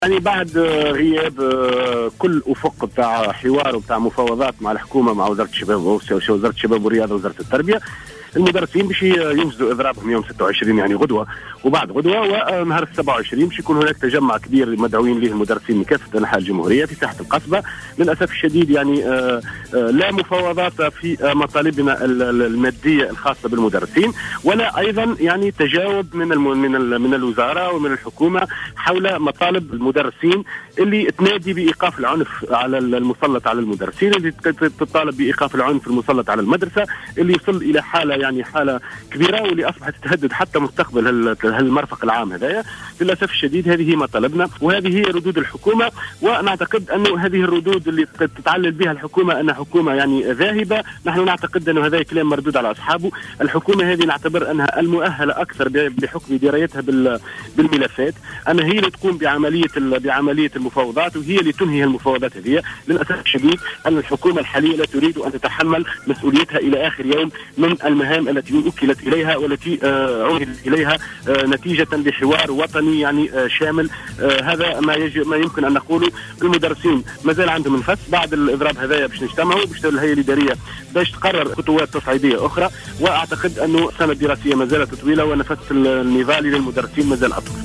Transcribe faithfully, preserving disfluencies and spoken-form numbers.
يعني بعد غياب كل افق بتاع حوار وبتاع مفاوضات مع الحكومه مع وزاره الشباب وزاره الشباب والرياضه ووزاره التربيه، المدرسين باش ينجزوا اضرابهم يوم ستة وعشرين يعني غدوه وبعد غدوه، ونهار سبعة وعشرين باش يكون هناك تجمع كبير مدعوين له المدرسين من كافه انحاء الجمهوريه في ساحه القصبه. للاسف الشديد يعني لا مفاوضات في مطالبنا الماديه الخاصه بالمدرسين، ولا ايضا يعني تجاوب من من من الوزاره ومن الحكومه حول مطالب المدرسين اللي تنادي بايقاف العنف على المسلط على المدرسين، اللي تطالب بايقاف العنف المسلط على المدرسه، اللي يصل الى حاله يعني حاله كبيره واللي اصبحت تهدد حتى مستقبل هالمرفق العام هذايا. للاسف الشديد هذه هي مطالبنا وهذه هي ردود الحكومه، ونعتقد انه هذه الردود اللي تتعلل بها الحكومه انها حكومه يعني ذاهبه، نحن نعتقد انه هذا كلام مردود على اصحابه. الحكومه هذه نعتبر انها المؤهله اكثر بحكم درايتها بالملفات، انها هي اللي تقوم بعمليه بعمليه المفاوضات وهي اللي تنهي المفاوضات هذه. للاسف الشديد ان الحكومه الحاليه لا تريد ان تتحمل مسؤوليتها الى اخر يوم من المهام التي وكلت اليها والتي عهدت اليها نتيجه لحوار وطني يعني شامل. هذا ما يجب ما يمكن ان نقوله. المدرسين ما زال عندهم نفس بعد الاضراب هذايا باش نجتمعوا باش الهيئه الاداريه باش تقرر خطوات تصعيديه اخرى، واعتقد انه السنه الدراسيه ما زالت طويله ونفس النضال للمدرسين ما زال اطول.